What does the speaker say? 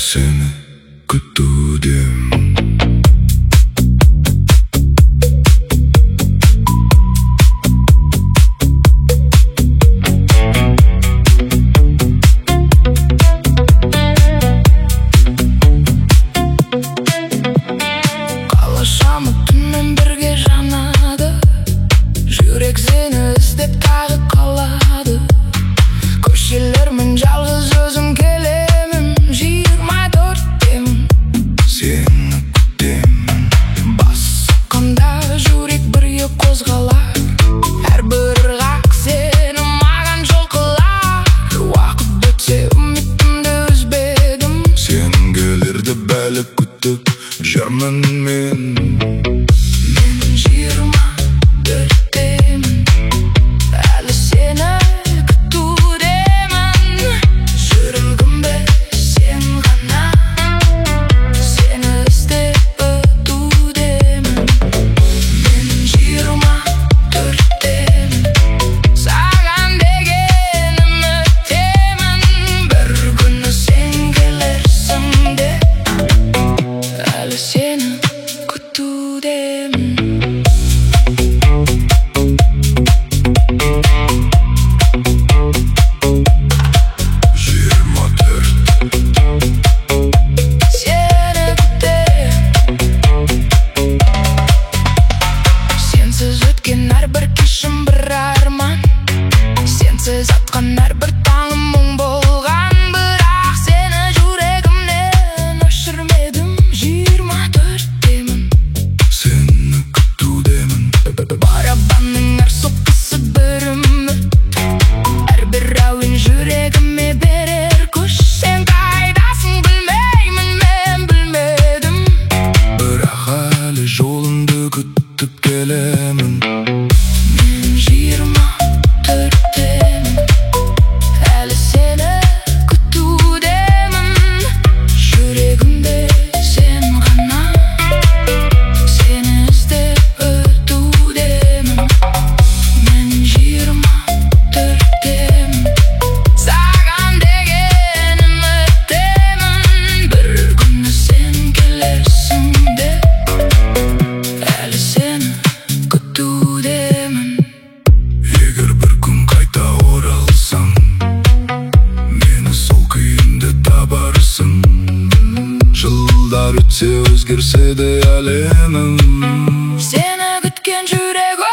seni күтудемін. Қалашамы түнмен бірге жанады, жүрек сені іздеп тағы қалады. Көшелермен жалғыз өзім келемін, 24-темін, сені күтемін. бас сұққанда жүрек бірге қозғалар, әрбір қақ сені маған жол қылар. Уақыт өтсе үмітімді үзбедім, Сен келерді бәлі күтіп жүрмін мен. мен 24-темін, әлі сені күтудемін. Жүрегімде сен ғана, сені іздеп өтудемін. Мен 24-темін, саған деген үміттемін. Бір күні сен келерсің деп, әлі сені күтудемін. 24. Сені күтемін. Сенсіз өткен әрбір кешім бір арман, сенсіз атқан әрбір таңым мұң болған. Бірақ сені жүрегімнен өшірмедім, 24-темін, Сені күтудемін. барабанның әр соққысы бір үміт, әрбір әуен жүрегіме берер күш. Сен қайдасың білмеймін, мен білмедім, Бірақ әлі жолыңды күтіп келемін. мен 24-темін, әлі сені күтудемін. Жүрегімде сен ғана, сені іздеп өтудемін. Мен 24-темін, саған деген үміттемін. Бір күні сен келерсің деп, әлі сені күтудемін. Егер бір күн қайта оралсаң, мені сол күйімде табарсың. Жылдар өтсе өзгерсе де әлемім, Сені күткен жүрек